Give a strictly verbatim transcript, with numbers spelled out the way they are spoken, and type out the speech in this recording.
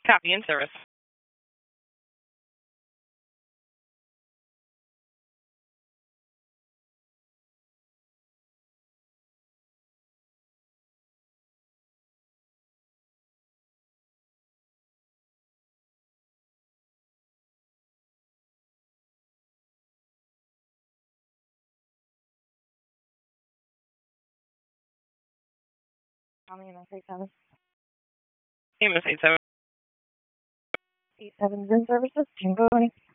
Copy in service. Tommy, M S eight seven. M S eight seven. eight seven Zin Services, Tango.